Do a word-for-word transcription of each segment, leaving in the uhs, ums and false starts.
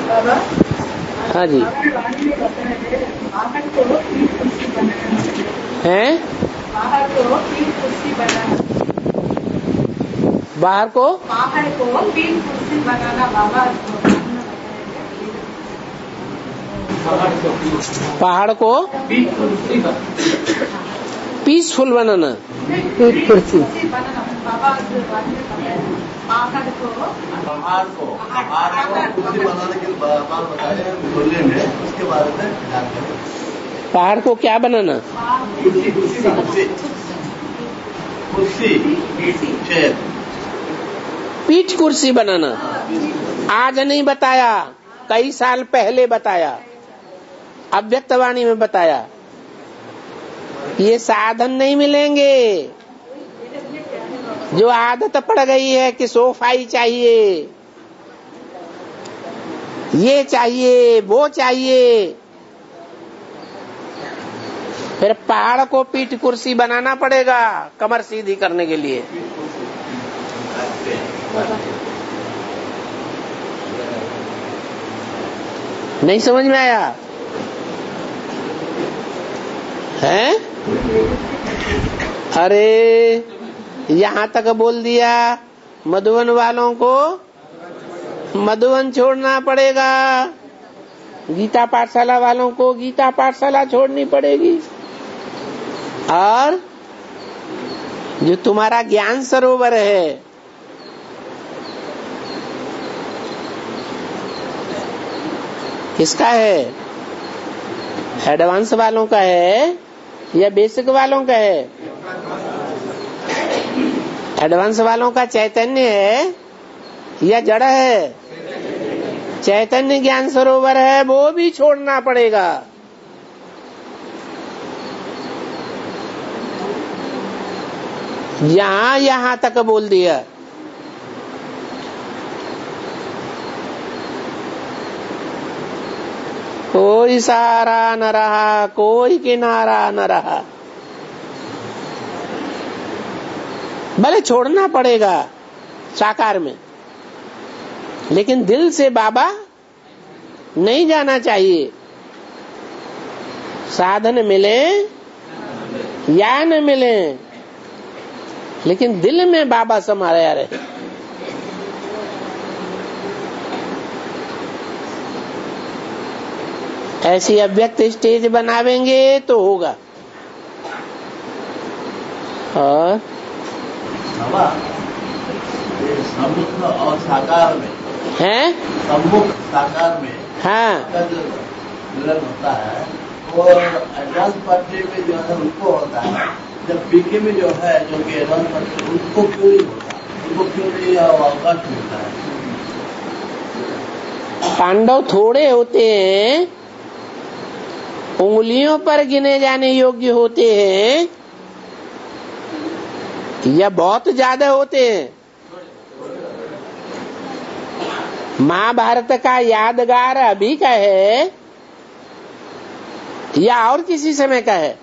बाबा हाँ जी हैं बाहर को तीन कुर्सी बनाना बाहर को बाहर को तीन कुर्सी बनाना बाबा पहाड़ को पीसफुल बनाना तीन कुर्सी बनाना बाबा बाहर को पहाड़ को पहाड़ को कुर्सी बनाने के बात बताए बोलने में उसके बारे में जानकारी। पहाड़ को क्या बनाना कुर्सी कुर्सी कुर्सी चेयर पीठ कुर्सी बनाना आज नहीं बताया, कई साल पहले बताया, अव्यक्तवाणी में बताया। ये साधन नहीं मिलेंगे। जो आदत पड़ गई है कि सोफा ही चाहिए, ये चाहिए, वो चाहिए, फिर पहाड़ को पीठ कुर्सी बनाना पड़ेगा कमर सीधी करने के लिए। नहीं समझ में आया है? अरे यहाँ तक बोल दिया, मधुबन वालों को मधुबन छोड़ना पड़ेगा, गीता पाठशाला वालों को गीता पाठशाला छोड़नी पड़ेगी, और जो तुम्हारा ज्ञान सरोवर है किसका है? एडवांस वालों का है या बेसिक वालों का है? एडवांस वालों का चैतन्य है या जड़ है? चैतन्य ज्ञान सरोवर है, वो भी छोड़ना पड़ेगा। यहाँ यहाँ तक बोल दिया। कोई सहारा न रहा, कोई किनारा न रहा। भले छोड़ना पड़ेगा साकार में, लेकिन दिल से बाबा नहीं जाना चाहिए। साधन मिले या न मिले, लेकिन दिल में बाबा समाया रहे। ऐसी अव्यक्त स्टेज बनावेंगे तो होगा। और सम्मुख और साकार में है, सम्मुख साकार में हाँ, का जो मिलन होता है वो एडवांस पार्टी में जो है उनको होता है, जब पीके में जो है जो कि एडवांस पार्टी उनको क्यों नहीं होता, उनको क्यों नहीं अवकाश मिलता है? पांडव थोड़े होते हैं, उंगलियों पर गिने जाने योग्य होते हैं या बहुत ज्यादा होते हैं? महाभारत का यादगार अभी का है या और किसी समय का है?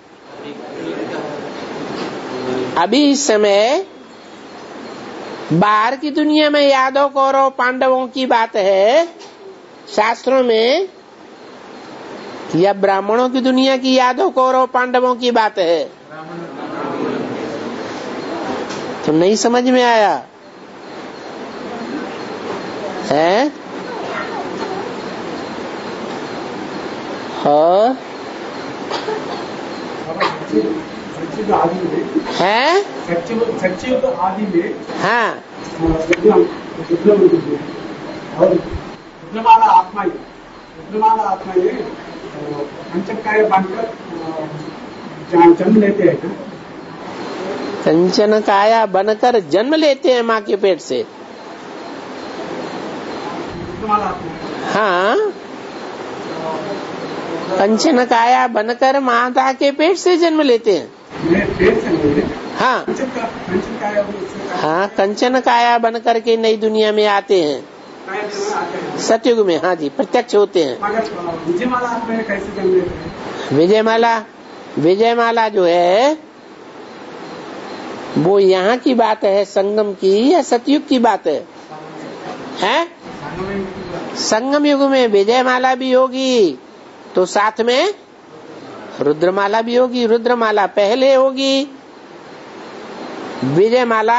अभी इस समय बाहर की दुनिया में यादव कौरव पांडवों की बात है शास्त्रों में, या ब्राह्मणों की दुनिया की यादव कौरव पांडवों की बात है? तो नहीं समझ में आया है? हाँ है, सच्ची तो आदि में हाँ, वाला आत्मा ही वाला आत्मा ही पंचकाय बनकर जन्म लेते हैं ना। कंचन काया बनकर जन्म लेते हैं माँ के पेट से। हाँ, कंचन काया बनकर माता के पेट से जन्म लेते हैं। हाँ हाँ, कंचन काया बनकर के नई दुनिया में आते हैं, सतयुग में। हाँ जी, प्रत्यक्ष होते हैं। विजयमाला कैसे जन्म लेते हैं? विजयमाला विजयमाला जो है वो यहाँ की बात है, संगम की या सतयुग की बात है? हैं? संगम युग में विजय माला भी होगी, तो साथ में रुद्रमाला भी होगी। रुद्रमाला पहले होगी, विजय माला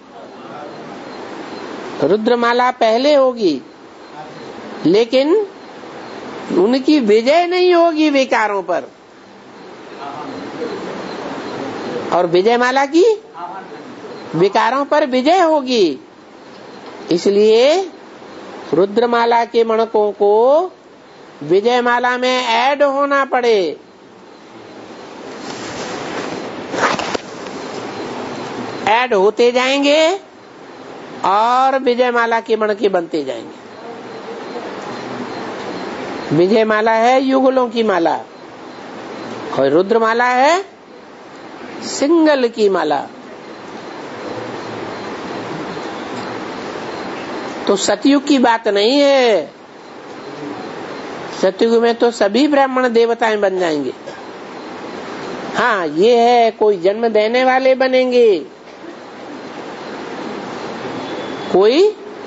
रुद्रमाला पहले होगी, लेकिन उनकी विजय नहीं होगी विकारों पर, और विजय माला की विकारों पर विजय होगी। इसलिए रुद्रमाला के मणकों को विजय माला में ऐड होना पड़े। ऐड होते जाएंगे और विजय माला के मणके बनते जाएंगे। विजय माला है युगलों की माला और रुद्रमाला है सिंगल की माला। तो सतयुग की बात नहीं है। सतयुग में तो सभी ब्राह्मण देवताएं बन जाएंगे। हाँ, ये है कोई जन्म देने वाले बनेंगे, कोई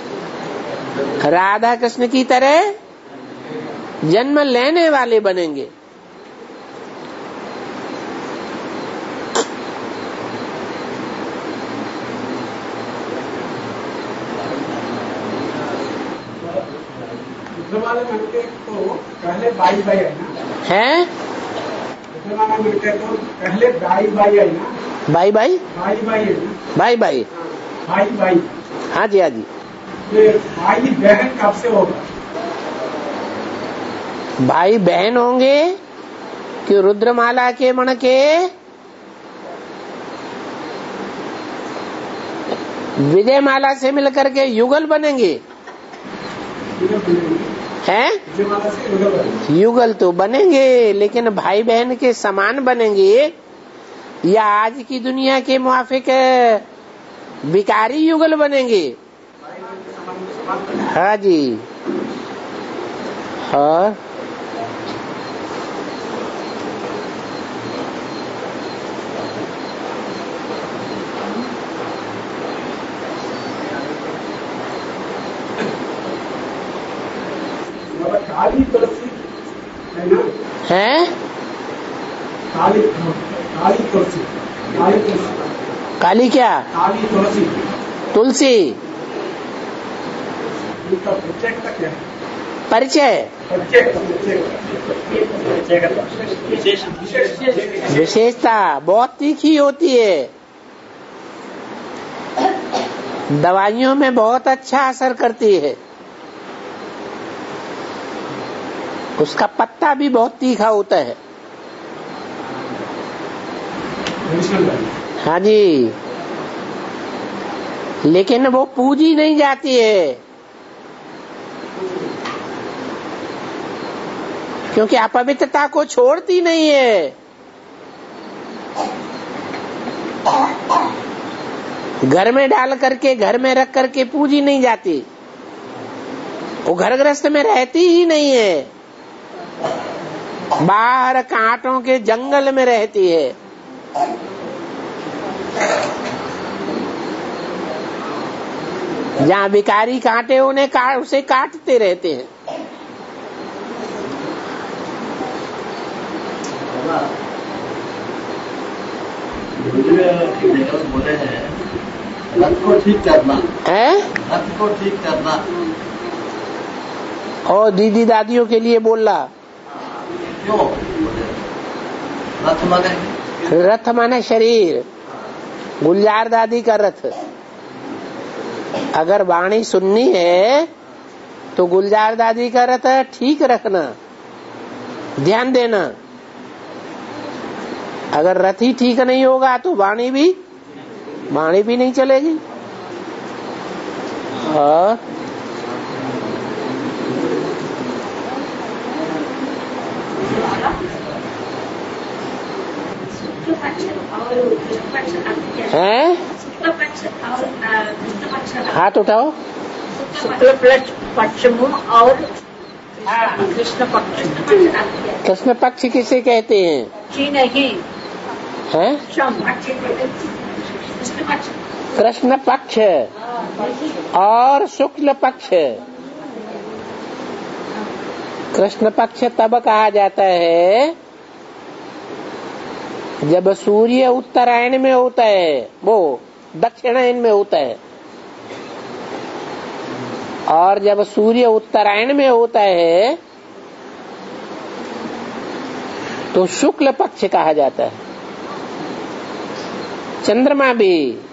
राधा कृष्ण की तरह जन्म लेने वाले बनेंगे। रुद्रमाला मिलते तो पहले बाई बाई आई ना है। रुद्रमाला मिलते तो पहले बाई बाई आई ना। बाई बाई बाई बाई है ना। Bye bye bye bye. हाँ जी, हाँ जी। भाई बहन कब से होगा? भाई बहन होंगे कि रुद्रमाला के मणके विजय माला से मिलकर के युगल बनेंगे। हैं? युगल तो बनेंगे, लेकिन भाई बहन के समान बनेंगे या आज की दुनिया के मुआफिक विकारी युगल बनेंगे? हाँ जी। और काली तुलसी है ना? है काली काली तुलसी। काली तुलसी। काली क्या? काली तुलसी। तुलसी। इनका परिचय क्या है? परिचय विशेषता बहुत तीखी होती है, दवाइयों में बहुत अच्छा असर करती है। उसका पत्ता भी बहुत तीखा होता है। हाँ जी, लेकिन वो पूजी नहीं जाती है, क्योंकि अपवित्रता को छोड़ती नहीं है। घर में डाल करके, घर में रख करके पूजी नहीं जाती, वो घर गृहस्थ में रहती ही नहीं है, बाहर कांटों के जंगल में रहती है। जहाँ भिखारी कांटे उन्हें काट उसे काटते रहते हैं। बोले हैं रथ को ठीक करना है, रथ को ठीक करना। और दीदी दादियों के लिए बोल रहा। क्यों? रथ माने रथ माने शरीर, गुलजार दादी का रथ। अगर वाणी सुननी है तो गुलजार दादी का रथ ठीक रखना, ध्यान देना। अगर रथ ही ठीक नहीं होगा तो वाणी भी वाणी भी नहीं चलेगी। और है हाथ उठाओ। शुक्ल पक्ष और कृष्ण पक्ष। कृष्ण पक्ष किसे कहते हैं? जी नहीं है कृष्ण पक्ष और शुक्ल पक्ष। कृष्ण पक्ष तब कहा जाता है जब सूर्य उत्तरायण में होता है, वो दक्षिणायन में होता है, और जब सूर्य उत्तरायण में होता है तो शुक्ल पक्ष कहा जाता है। चंद्रमा भी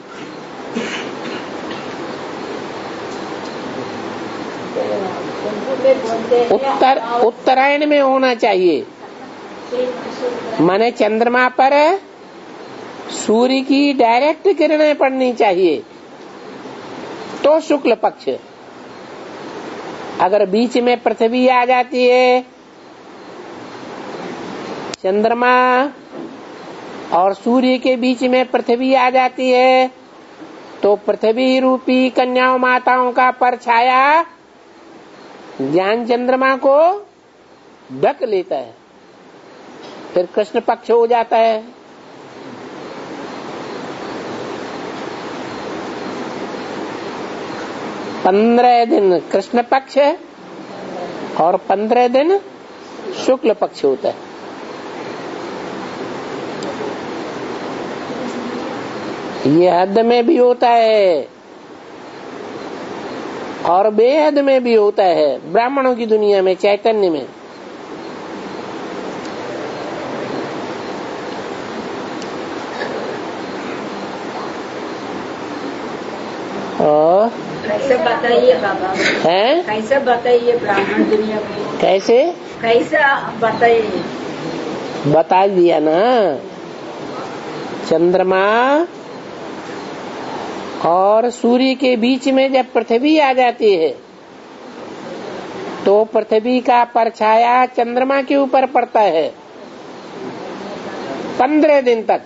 उत्तर उत्तरायण में होना चाहिए, माने चंद्रमा पर सूर्य की डायरेक्ट किरणें पड़नी चाहिए तो शुक्ल पक्ष। अगर बीच में पृथ्वी आ जाती है, चंद्रमा और सूर्य के बीच में पृथ्वी आ जाती है, तो पृथ्वी रूपी कन्याओं माताओं का परछाया ज्ञान चंद्रमा को ढक लेता है, फिर कृष्ण पक्ष हो जाता है। पंद्रह दिन कृष्ण पक्ष और पंद्रह दिन शुक्ल पक्ष होता है। ये हद में भी होता है और बेहद में भी होता है, ब्राह्मणों की दुनिया में, चैतन्य में। और कैसे बताइए बाबा, है कैसे बताइए ब्राह्मण दुनिया में, कैसे कैसे बताइए? बता दिया ना, चंद्रमा और सूर्य के बीच में जब पृथ्वी आ जाती है तो पृथ्वी का परछाया चंद्रमा के ऊपर पड़ता है पंद्रह दिन तक।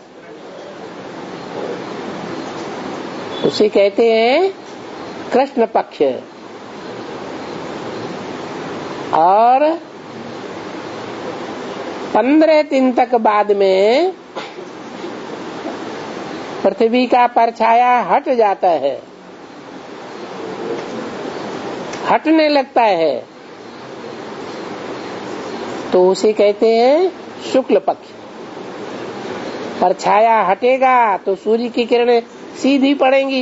उसे कहते हैं कृष्ण पक्ष। और पंद्रह दिन तक बाद में पृथ्वी का परछाया हट जाता है, हटने लगता है, तो उसे कहते हैं शुक्ल पक्ष। परछाया हटेगा तो सूर्य की किरणें सीधी पड़ेंगी,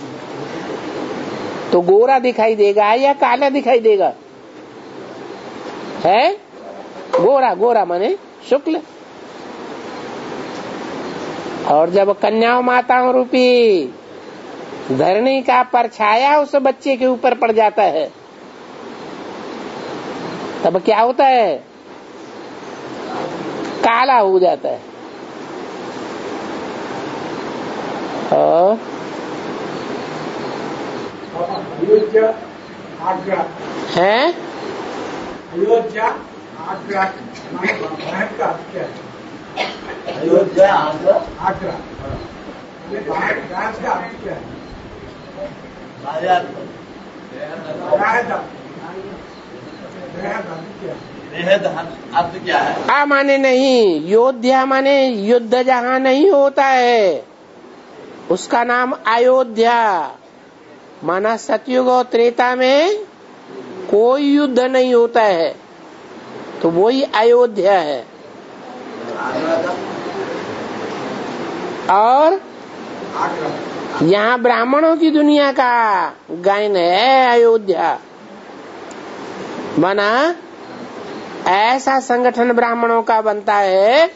तो गोरा दिखाई देगा या काला दिखाई देगा? है गोरा, गोरा माने शुक्ल। और जब कन्याओं माताओं रूपी धरणी का परछाया उस बच्चे के ऊपर पड़ जाता है, तब क्या होता है? काला हो जाता है। और अयोध्या आगरा है, अयोध्या आगरा भारत का क्या है? अयोध्या आगरा आगरा राज का अर्थ क्या है? बेहद अर्थ क्या है? आ माने नहीं, योध्या माने युद्ध जहाँ नहीं होता है उसका नाम अयोध्या। माना सतयुग और त्रेता में कोई युद्ध नहीं होता है तो वही अयोध्या है। और यहाँ ब्राह्मणों की दुनिया का गायन है अयोध्या। बना ऐसा संगठन ब्राह्मणों का बनता है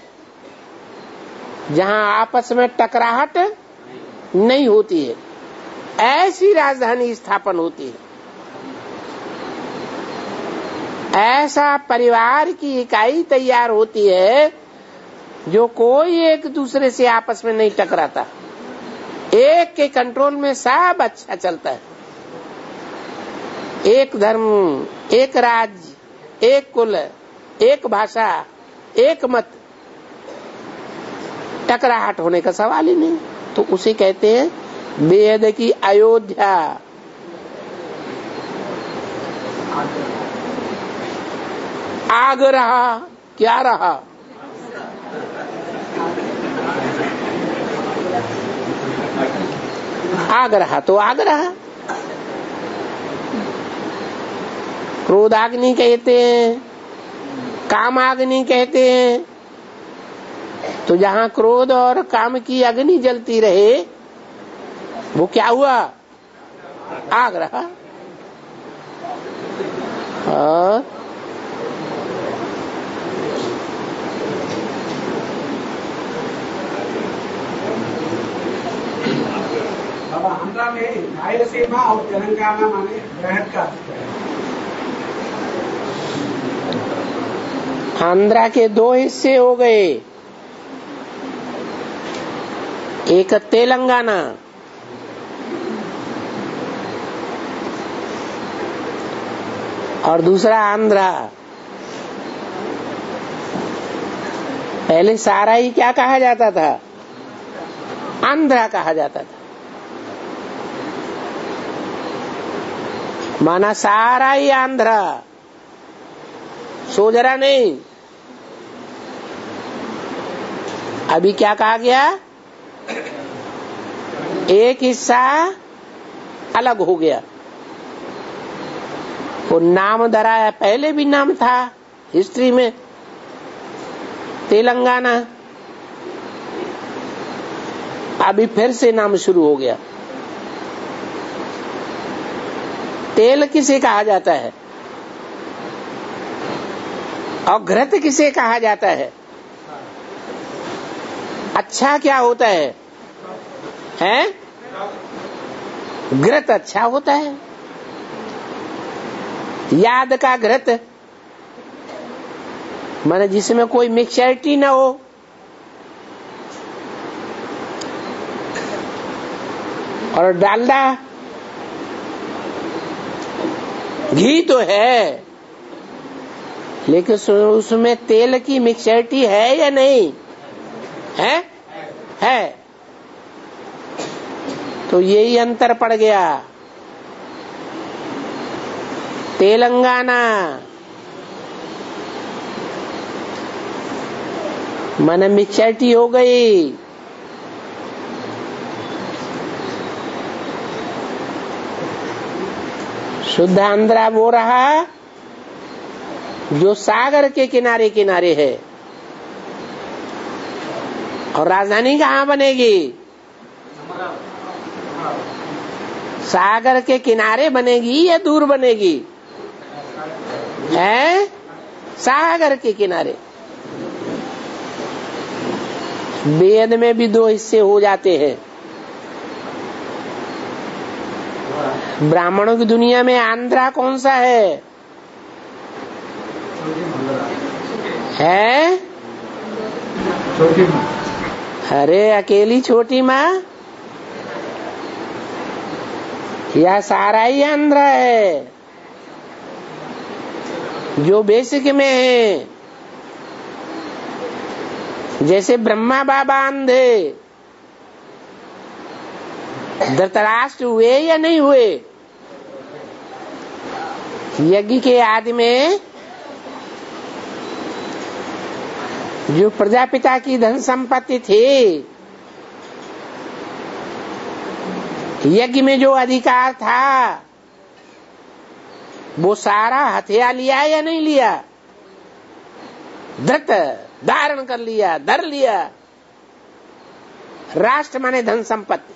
जहाँ आपस में टकराहट नहीं होती है, ऐसी राजधानी स्थापन होती है, ऐसा परिवार की इकाई तैयार होती है जो कोई एक दूसरे से आपस में नहीं टकराता, एक के कंट्रोल में सब अच्छा चलता है। एक धर्म, एक राज्य, एक कुल, एक भाषा, एक मत, टकराहट होने का सवाल ही नहीं। तो उसे कहते हैं बेहद की अयोध्या। आग रहा, क्या रहा? आग रहा तो आग रहा। क्रोधाग्नि कहते हैं, कामाग्नि कहते हैं। तो जहाँ क्रोध और काम की अग्नि जलती रहे वो क्या हुआ? आग रहा। और अब आंध्रा में रायलसीमा और तेलंगाना माने बृहद का आंध्रा के दो हिस्से हो गए, एक तेलंगाना और दूसरा आंध्रा। पहले सारा ही क्या कहा जाता था? आंध्रा कहा जाता था। माना सारा ही आंध्रा, सो जरा नहीं। अभी क्या कहा गया? एक हिस्सा अलग हो गया, वो नाम धरा है। पहले भी नाम था हिस्ट्री में, तेलंगाना। अभी फिर से नाम शुरू हो गया। तेल किसे कहा जाता है और घृत किसे कहा जाता है? अच्छा क्या होता है? हैं? घृत अच्छा होता है। याद का घृत माने जिसमें कोई मिक्सचरिटी न हो। और डालडा घी तो है, लेकिन उसमें तेल की मिक्सचरिटी है या नहीं है? है। तो यही अंतर पड़ गया। तेलंगाना मन मिक्सचरिटी हो गई। शुद्ध आंध्रा वो रहा जो सागर के किनारे किनारे है। और राजधानी कहाँ बनेगी? सागर के किनारे बनेगी या दूर बनेगी? है सागर के किनारे। वेद में भी दो हिस्से हो जाते हैं। ब्राह्मणों की दुनिया में आंध्रा कौन सा है? है छोटी माँ। अरे अकेली छोटी माँ या सारा ही आंध्रा है जो बेसिक में है? जैसे ब्रह्मा बाबा अंधे, धृतराष्ट्र हुए या नहीं हुए? यज्ञ के आदि में जो प्रजापिता की धन संपत्ति थी, यज्ञ में जो अधिकार था, वो सारा हथिया लिया या नहीं लिया? धृत धारण कर लिया, धर लिया। राष्ट्र माने धन संपत्ति।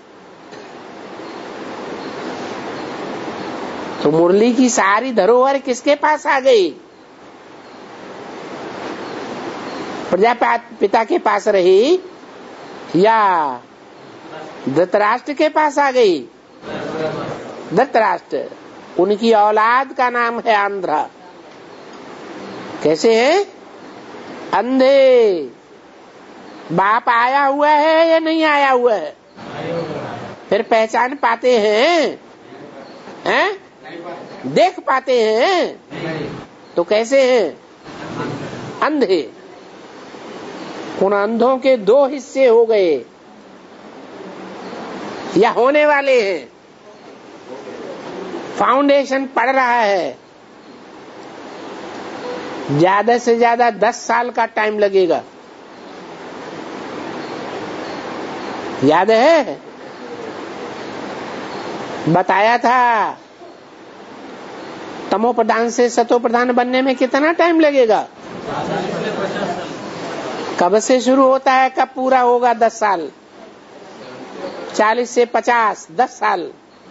तो मुरली की सारी धरोहर किसके पास आ गई? प्रजापिता के पास रही या धृतराष्ट्र के पास आ गई? धृतराष्ट्र। उनकी औलाद का नाम है आंध्रा। कैसे है? अंधे। बाप आया हुआ है या नहीं आया हुआ है? फिर पहचान पाते हैं? हैं? देख पाते हैं? तो कैसे हैं? अंधे। उन अंधों के दो हिस्से हो गए या होने वाले हैं। फाउंडेशन पड़ रहा है। ज्यादा से ज्यादा दस साल का टाइम लगेगा। याद है? बताया था तमो प्रधान से सतो प्रधान बनने में कितना टाइम लगेगा? कब से शुरू होता है, कब पूरा होगा? दस साल। चालीस से पचास, दस साल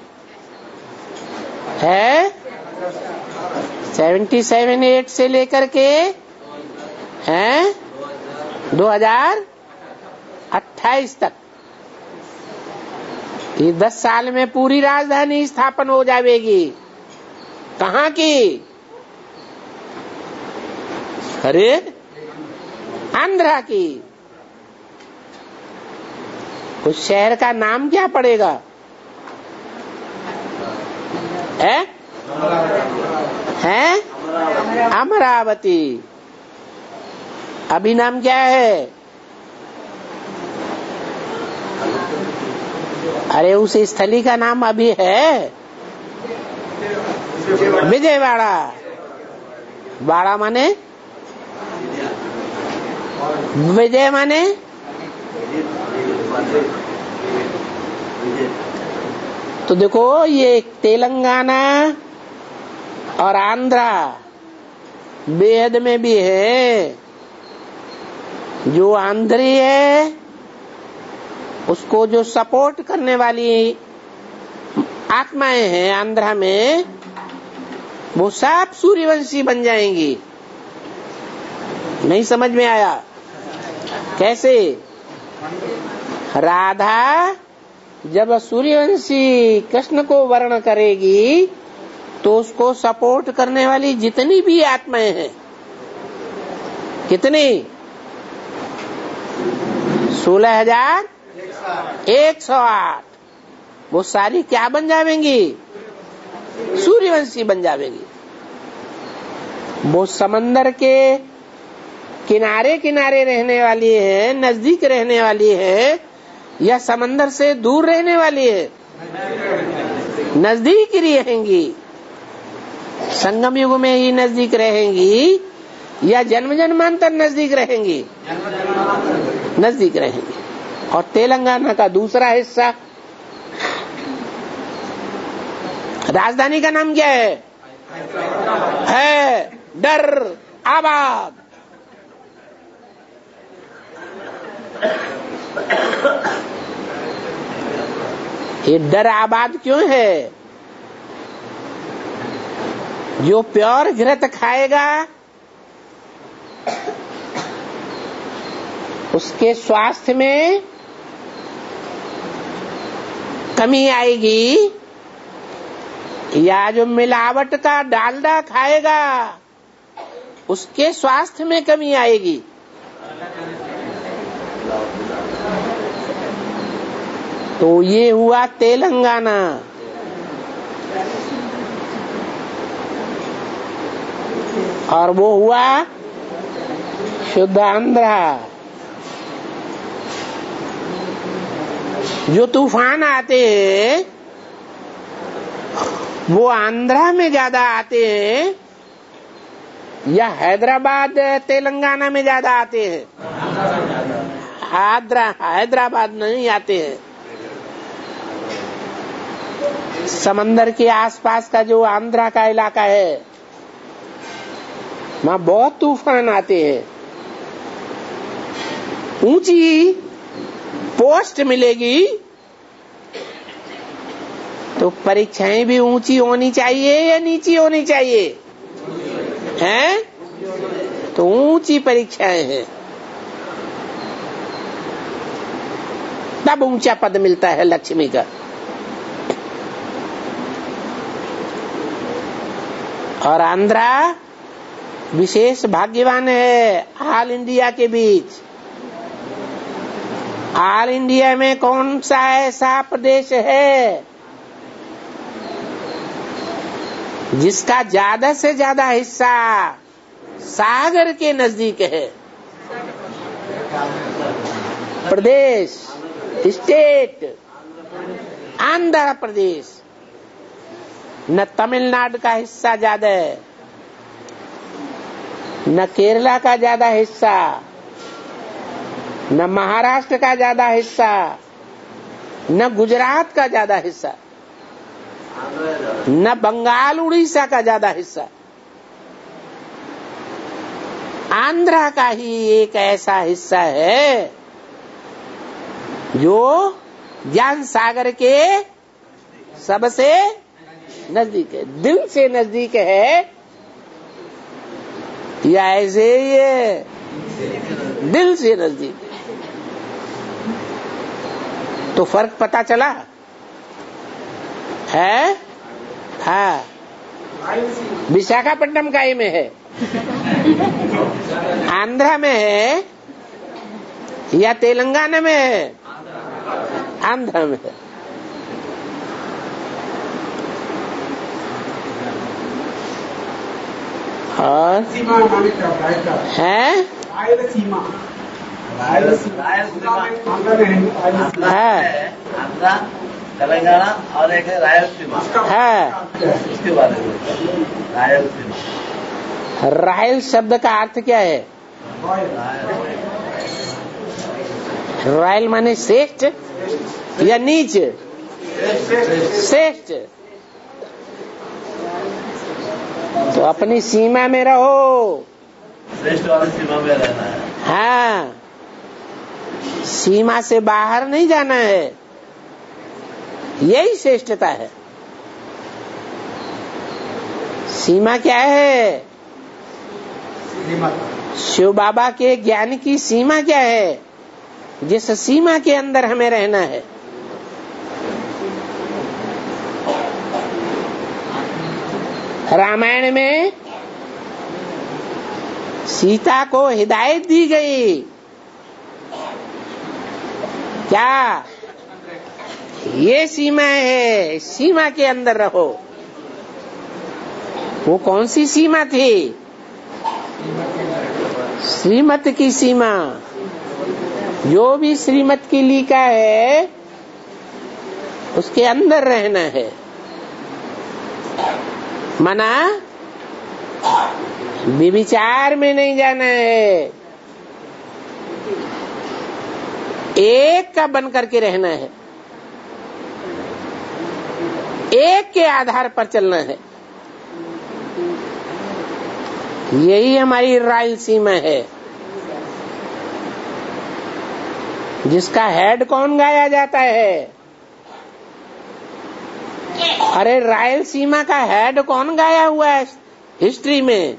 है। सेवेंटी सेवन एट से लेकर के हैं दो हजार अट्ठाईस तक, ये दस साल में पूरी राजधानी स्थापन हो जाएगी। कहाँ की? अरे आंध्रा की। उस शहर का नाम क्या पड़ेगा? है है अमरावती। अभी नाम क्या है? अरे उस स्थली का नाम अभी है विजयवाड़ा। वाड़ा माने विजय माने तो देखो, ये तेलंगाना और आंध्रा बेहद में भी है। जो आंध्री है उसको जो सपोर्ट करने वाली आत्माएं हैं आंध्रा में, वो सब सूर्यवंशी बन जाएंगी। नहीं समझ में आया? कैसे? राधा जब सूर्यवंशी कृष्ण को वर्ण करेगी तो उसको सपोर्ट करने वाली जितनी भी आत्माएं हैं, कितनी? सोलह हजार एक सौ आठ, वो सारी क्या बन जाएंगी? सूर्यवंशी बन जाएंगी। वो समंदर के किनारे किनारे रहने वाली है, नजदीक रहने वाली है, या समंदर से दूर रहने वाली है? नजदीक ही रहेंगी। संगम युग में ही नजदीक रहेंगी या जन्म जन्मांतर नजदीक रहेंगी? नजदीक रहेंगी। और तेलंगाना का दूसरा हिस्सा, राजधानी का नाम क्या है? है डर आबाद। ये डर आबाद क्यों है? जो प्योर घृत खाएगा उसके स्वास्थ्य में कमी आएगी, या जो मिलावट का डालडा खाएगा उसके स्वास्थ्य में कमी आएगी। तो ये हुआ तेलंगाना। और वो हुआ शुद्ध आंध्रा। जो तूफान आते हैं वो आंध्रा में ज्यादा आते हैं या हैदराबाद तेलंगाना में ज्यादा आते हैं? हैदराबाद नहीं आते हैं। समंदर के आसपास का जो आंध्रा का इलाका है वहाँ बहुत तूफान आते हैं। ऊंची पोस्ट मिलेगी तो परीक्षाएं भी ऊंची होनी चाहिए या नीची होनी चाहिए? हैं? तो ऊंची परीक्षाएं हैं तब ऊंचा पद मिलता है लक्ष्मी का। और आंध्रा विशेष भाग्यवान है ऑल इंडिया के बीच। ऑल इंडिया में कौन सा ऐसा प्रदेश है जिसका ज्यादा से ज्यादा हिस्सा सागर के नजदीक है? प्रदेश, स्टेट, आंध्र प्रदेश। न तमिलनाडु का हिस्सा ज्यादा है, न केरला का ज्यादा हिस्सा, न महाराष्ट्र का ज्यादा हिस्सा, न गुजरात का ज्यादा हिस्सा, न बंगाल उड़ीसा का ज्यादा हिस्सा। आंध्रा का ही एक ऐसा हिस्सा है जो ज्ञान सागर के सबसे नजदीक है, दिल से नजदीक है, या ऐसे ये दिल से नजदीक है। तो फर्क पता चला है? हाँ, विशाखापट्टनम का में है, आंध्रा में है या तेलंगाना में है? आंध्रा में है। और सीमा है रायलसीमा है आंध्रा, तेलंगाना और एक है रायलसीमा है। इसके बारे में रायलसीमा। रायल शब्द का अर्थ क्या है? रायल माने श्रेष्ठ या नीच? श्रेष्ठ। तो अपनी सीमा में रहो, श्रेष्ठ वाली सीमा में रहना है। हाँ, सीमा से बाहर नहीं जाना है, यही श्रेष्ठता है। सीमा क्या है? शिव बाबा के ज्ञान की सीमा क्या है? जिस सीमा के अंदर हमें रहना है। रामायण में सीता को हिदायत दी गई, क्या? ये सीमा है, सीमा के अंदर रहो। वो कौन सी सीमा थी? श्रीमत की सीमा। जो भी श्रीमत की लिखा है उसके अंदर रहना है। मना विचार में नहीं जाना है, एक का बन करके रहना है, एक के आधार पर चलना है। यही हमारी रायलसीमा है। जिसका हेड कौन गाया जाता है? अरे रायलसीमा का हेड कौन गाया हुआ है हिस्ट्री में?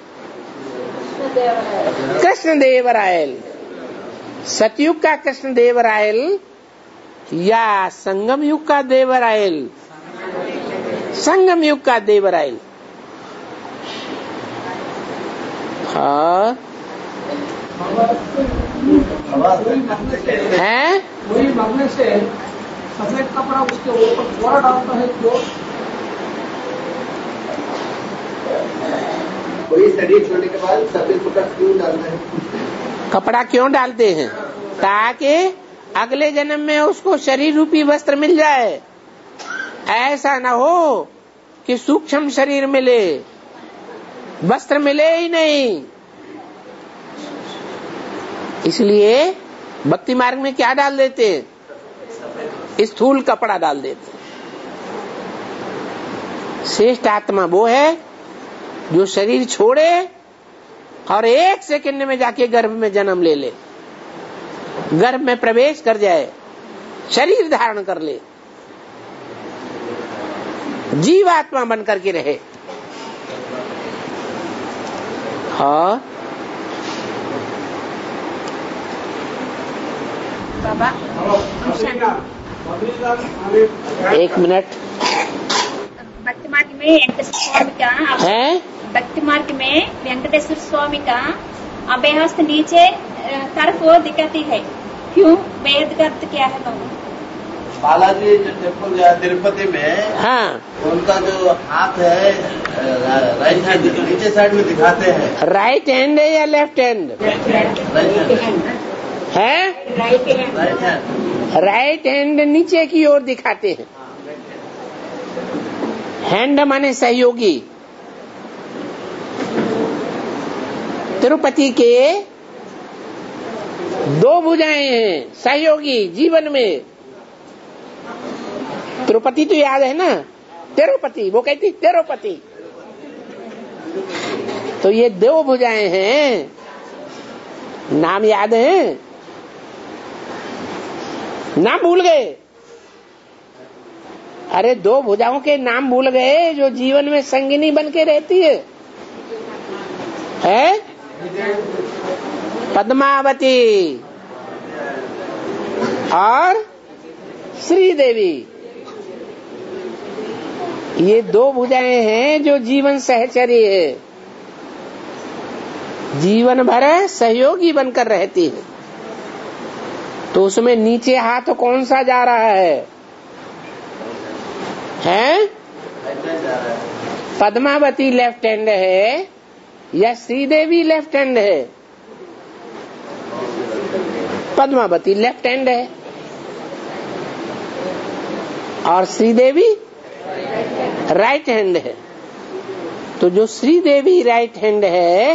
कृष्णदेवरायल। सतयुग का कृष्णदेवरायल या संगम युग का देवरायल? संगम युग का देवरायल। हाँ है। वही मरने से सफेद कपड़ा उसके ऊपर थोड़ा डालता है जो कोई शरीर छोड़ने के बाद सफेद कपड़ा क्यों डालते हैं? कपड़ा क्यों डालते हैं? ताकि अगले जन्म में उसको शरीर रूपी वस्त्र मिल जाए। ऐसा न हो कि सूक्ष्म शरीर मिले, वस्त्र मिले ही नहीं। इसलिए भक्ति मार्ग में क्या डाल देते हैं? स्थूल कपड़ा डाल देते हैं। श्रेष्ठ आत्मा वो है जो शरीर छोड़े और एक सेकंड में जाके गर्भ में जन्म ले ले, गर्भ में प्रवेश कर जाए, शरीर धारण कर ले, जीवात्मा बन करके रहे। हाँ बाबा एक मिनट। भक्ति मार्ग में वेंकटेश्वर स्वामी का है, भक्ति मार्ग में वेंकटेश्वर स्वामी का अभयहस्त नीचे तरफ वो दिखाती है, क्यों? वेद का अर्थ क्या है बाबा? बालाजी जो टेम्पल गया तिरुपति में, हाँ, उनका जो हाथ है राइट हैंड नीचे साइड में दिखाते हैं। राइट हैंड है या लेफ्ट हैंड राइट हैंड है? Right hand. Right hand right hand नीचे की ओर दिखाते हैं। हैंड माने सहयोगी। तिरुपति के दो भुजाएं हैं सहयोगी जीवन में। तिरुपति तो याद है ना, तिरुपति, वो कहती तिरुपति। तो ये दो भुजाएं हैं नाम याद है? नाम भूल गए? अरे दो भुजाओं के नाम भूल गए जो जीवन में संगिनी बन के रहती है, है? पद्मावती और श्रीदेवी। ये दो भुजाएं हैं जो जीवन सहचरी है, जीवन भर सहयोगी बनकर रहती है। तो उसमें नीचे हाथ कौन सा जा रहा है? हैं? पद्मावती लेफ्ट हैंड है या श्रीदेवी लेफ्ट हैंड है? पद्मावती लेफ्ट हैंड है और श्रीदेवी राइट हैंड है। तो जो श्रीदेवी राइट हैंड है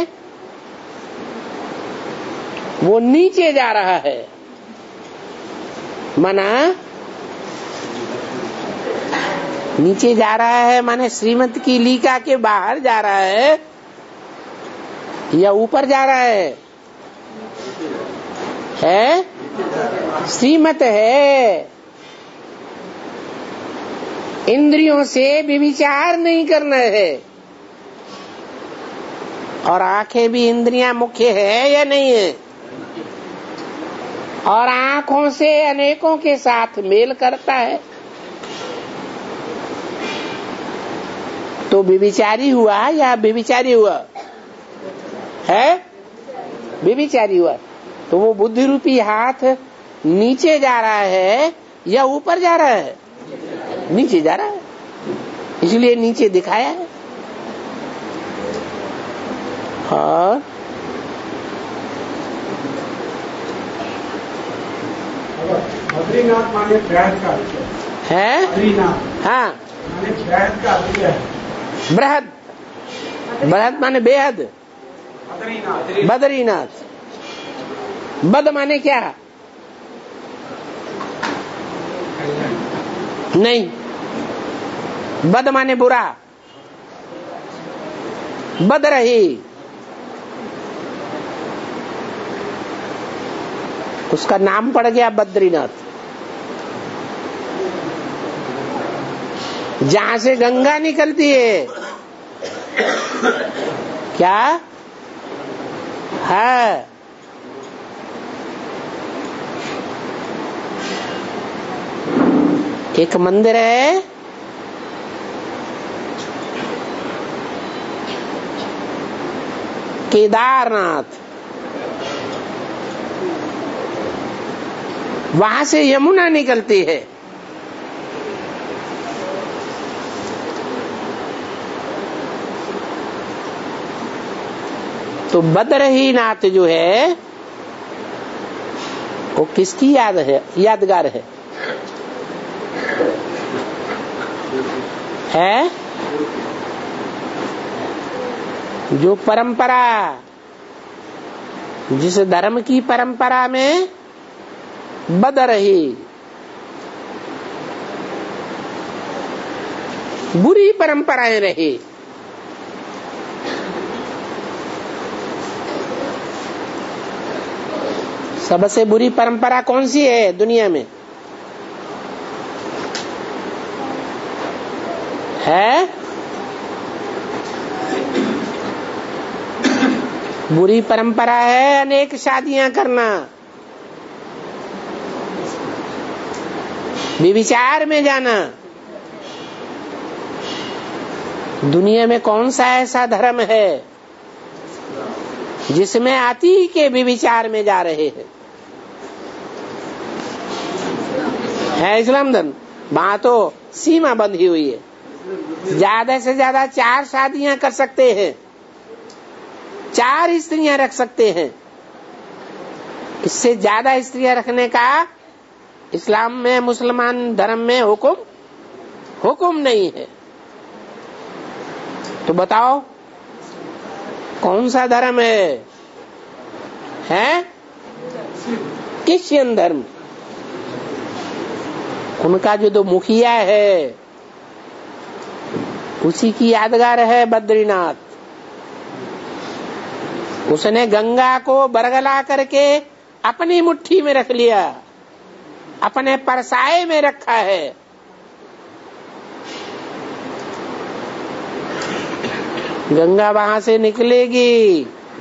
वो नीचे जा रहा है, माना नीचे जा रहा है, माने श्रीमत की लीका के बाहर जा रहा है या ऊपर जा रहा है? है? श्रीमत है, इंद्रियों से व्यभिचार नहीं करना है। और आंखें भी इंद्रियां मुख्य है या नहीं है? और आंखों से अनेकों के साथ मेल करता है तो व्यभिचारी हुआ या व्यभिचारी हुआ? है? व्यभिचारी हुआ। तो वो बुद्धि रूपी हाथ नीचे जा रहा है या ऊपर जा रहा है? नीचे जा रहा है, इसलिए नीचे दिखाया है। और बद्रीनाथ माने बृहद का है? बद्रीनाथ हाँ, माने बृहद का अर्थ है। बृहद, बृहद माने बेहद। बद्रीनाथ बद्रीनाथ। बद माने क्या? नहीं, बद माने बुरा। बद रही, उसका नाम पड़ गया बद्रीनाथ। जहां से गंगा निकलती है, क्या है? एक मंदिर है, केदारनाथ। वहां से यमुना निकलती है। तो बद्रीनाथ जो है वो किसकी याद है? यादगार है, है? जो परंपरा, जिस धर्म की परंपरा में बद रही, बुरी परंपराएं रही, सबसे बुरी परंपरा कौन सी है दुनिया में? है? बुरी परंपरा है अनेक शादियां करना, व्यभिचार में जाना। दुनिया में कौन सा ऐसा धर्म है जिसमें अति के व्यभिचार में जा रहे हैं? है इस्लाम धर्म। वहां तो सीमा बंधी हुई है, ज्यादा से ज्यादा चार शादियां कर सकते हैं, चार स्त्रियां रख सकते हैं। इससे ज्यादा स्त्रियां रखने का इस्लाम में, मुसलमान धर्म में हुक्म हुक्म नहीं है। तो बताओ कौन सा धर्म है? है क्रिश्चियन धर्म। उनका जो दो मुखिया है उसी की यादगार है बद्रीनाथ। उसने गंगा को बरगला करके अपनी मुट्ठी में रख लिया, अपने परसाए में रखा है। गंगा वहां से निकलेगी,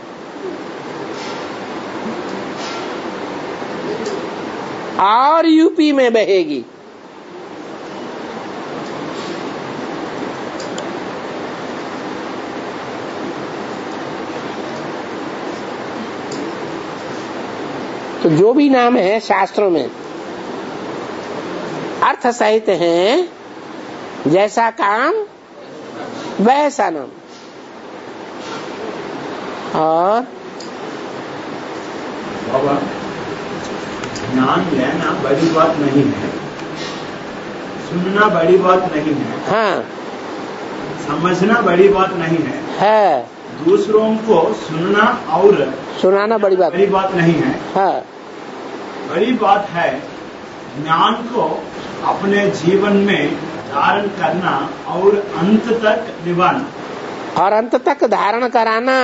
और यूपी में बहेगी। तो जो भी नाम है शास्त्रों में अर्थ सहित हैं, जैसा काम वैसा नाम। और बाबा, ज्ञान लेना बड़ी बात नहीं है, सुनना बड़ी बात नहीं है, हाँ, समझना बड़ी बात नहीं है, है दूसरों को सुनना और सुनाना बड़ी बात बड़ी बात नहीं है। हाँ, बड़ी बात है ज्ञान को अपने जीवन में धारण करना और अंत तक निभाना। और अंत तक धारण कराना,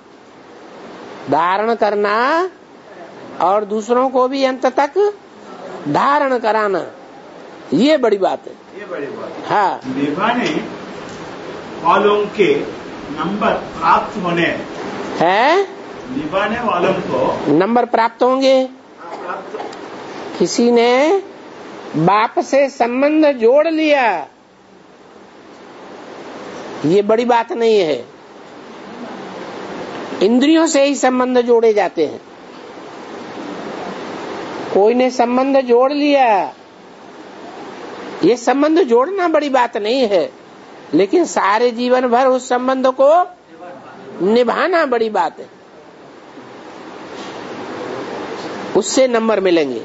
धारण करना और दूसरों को भी अंत तक धारण कराना, ये बड़ी बात है। ये बड़ी बात है। हाँ, निभाने वालों के नंबर प्राप्त होने है, निभाने वालों को नंबर प्राप्त होंगे। प्राप्त किसी ने बाप से संबंध जोड़ लिया, ये बड़ी बात नहीं है। इंद्रियों से ही संबंध जोड़े जाते हैं। कोई ने संबंध जोड़ लिया, ये संबंध जोड़ना बड़ी बात नहीं है, लेकिन सारे जीवन भर उस संबंध को निभाना बड़ी बात है। उससे नंबर मिलेंगे।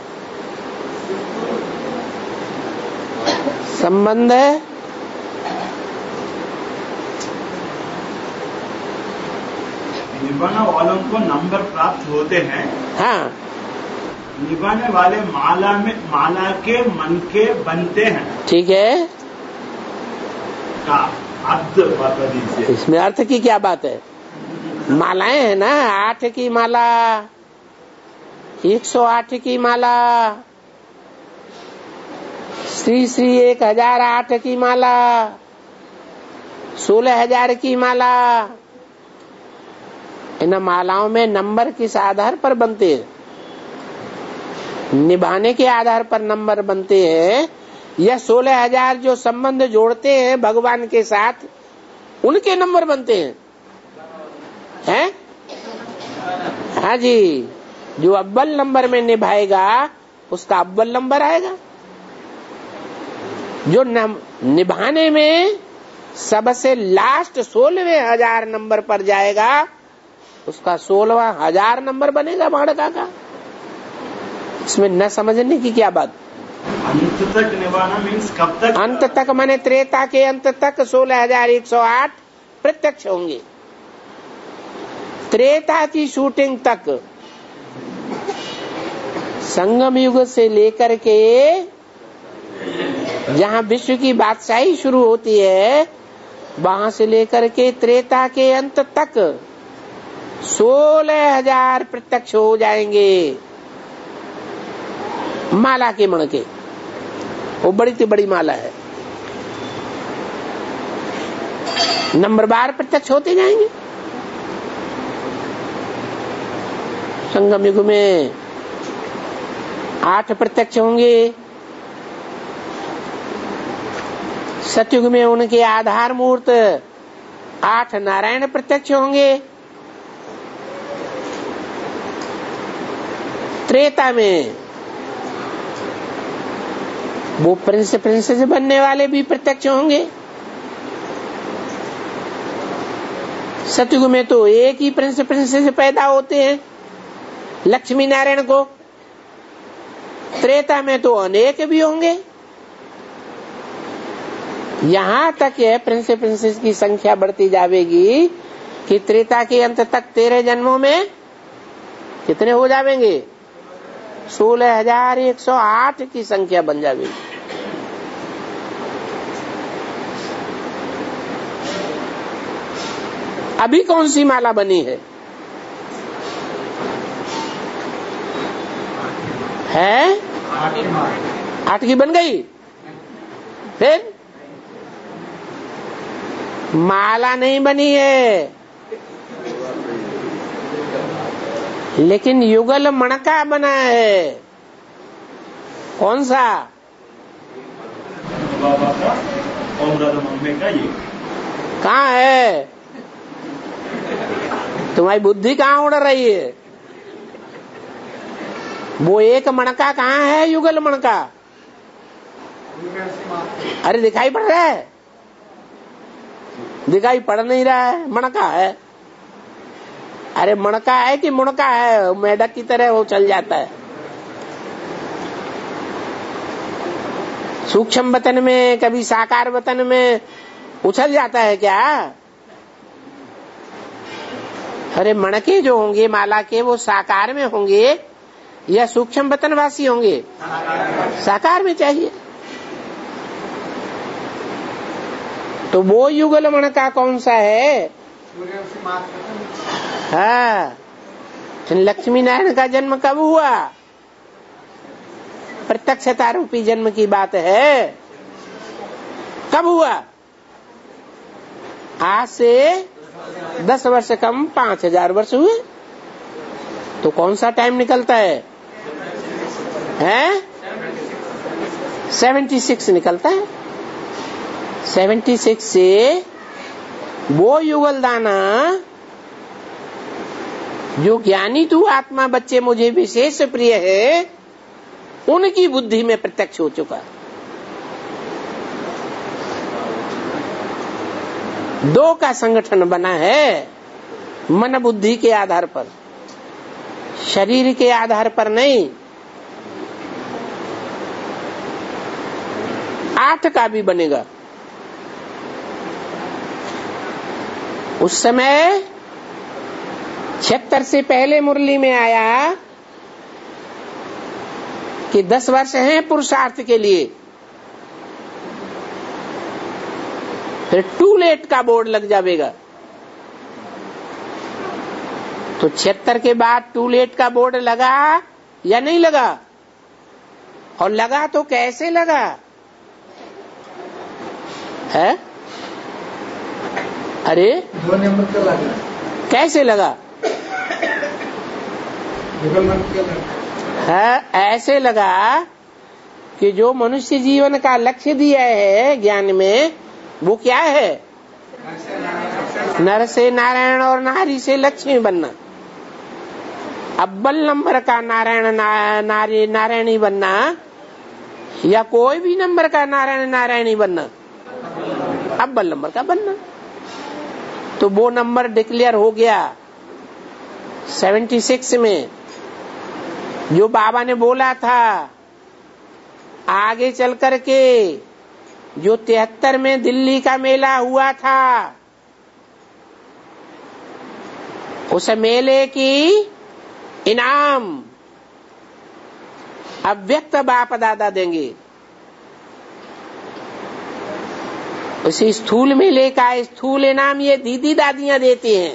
संबंध निभाने वालों को नंबर प्राप्त होते हैं। हाँ, निभाने वाले माला में माला के मन के बनते हैं। ठीक है, का अर्थ बता दीजिए। इसमें अर्थ की क्या बात है? मालाएं है ना, आठ की माला, एक सौ आठ की माला, श्री श्री एक हजार आठ की माला, सोलह हजार की माला। इन मालाओं में नंबर किस आधार पर बनते हैं? निभाने के आधार पर नंबर बनते हैं, या सोलह हजार जो संबंध जोड़ते हैं भगवान के साथ, उनके नंबर बनते हैं? हैं? हाँ जी, जो अव्वल नंबर में निभाएगा उसका अव्वल नंबर आएगा। जो निभाने में सबसे लास्ट सोलहवें हजार नंबर पर जाएगा, उसका सोलहवां हजार नंबर बनेगा बाणका का। इसमें न समझने की क्या बात? अंत तक निभाना मीन्स कब तक? अंत तक माने त्रेता के अंत तक सोलह हजार एक सौ आठ प्रत्यक्ष होंगे। त्रेता की शूटिंग तक, संगम युग से लेकर के जहाँ विश्व की बादशाही शुरू होती है, वहां से लेकर के त्रेता के अंत तक सोलह हजार प्रत्यक्ष हो जाएंगे माला के मण के। वो बड़ी से बड़ी माला है, नंबर बार प्रत्यक्ष होते जाएंगे। संगम युग में आठ प्रत्यक्ष होंगे, सतयुग में उनके आधार मूर्त आठ नारायण प्रत्यक्ष होंगे, त्रेता में वो प्रिंस प्रिंसेस बनने वाले भी प्रत्यक्ष होंगे। सतयुग में तो एक ही प्रिंस प्रिंसेस पैदा होते हैं, लक्ष्मी नारायण को। त्रेता में तो अनेक भी होंगे। यहाँ तक है प्रिंस प्रिंसेस की संख्या बढ़ती जाएगी कि त्रेता के अंत तक तेरह जन्मों में कितने हो जाएंगे? सोलह हजार एक सौ आठ की संख्या बन जाएगी। अभी कौन सी माला बनी है? है? आठ की बन गई। फिर माला नहीं बनी है, लेकिन युगल मणका बना है। कौन सा? बाबा का और राधा मम्मी का ये कहाँ है? तुम्हारी बुद्धि कहाँ उड़ रही है? वो एक मणका कहाँ है? युगल मणका। अरे दिखाई पड़ रहा है? दिखाई पड़ नहीं रहा है। मणका है। अरे मणका है कि मुणका है? मेढक की तरह वो चल जाता है। सूक्ष्म वतन में, कभी साकार वतन में उछल जाता है क्या? अरे मणके जो होंगे माला के, वो साकार में होंगे या सूक्ष्म वतनवासी होंगे? साकार में चाहिए। तो वो युगल मणका कौन सा है? हाँ, लक्ष्मी नारायण का जन्म कब हुआ? प्रत्यक्षता रूपी जन्म की बात है। कब हुआ? आज से दस वर्ष कम पांच हजार वर्ष हुए। तो कौन सा टाइम निकलता है? हैं? सेवेंटी सिक्स निकलता है। सेवेंटी सिक्स से वो युगल दाना जो ज्ञानी तू आत्मा बच्चे मुझे विशेष प्रिय है, उनकी बुद्धि में प्रत्यक्ष हो चुका। दो का संगठन बना है, मन बुद्धि के आधार पर, शरीर के आधार पर नहीं। आठ का भी बनेगा। उस समय छिहत्तर से पहले मुरली में आया कि दस वर्ष हैं पुरुषार्थ के लिए। फिर टू लेट का बोर्ड लग जाएगा। तो छिहत्तर के बाद टू लेट का बोर्ड लगा या नहीं लगा? और लगा तो कैसे लगा है? अरे दो नंबर का लगा। कैसे लगा? है ऐसे लगा कि जो मनुष्य जीवन का लक्ष्य दिया है ज्ञान में, वो क्या है? नर से नारायण और नारी से लक्ष्मी बनना। अव्वल नंबर का नारायण ना, नारी नारायणी बनना या कोई भी नंबर का नारायण नारायणी बनना? अव्वल नंबर का बनना। तो वो नंबर डिक्लेयर हो गया सेवेंटी सिक्स में। जो बाबा ने बोला था आगे चल करके, जो तिहत्तर में दिल्ली का मेला हुआ था, उस मेले की इनाम अव्यक्त बाप दादा देंगे। उस स्थूल मेले का स्थूल इनाम ये दीदी दादियां देती हैं,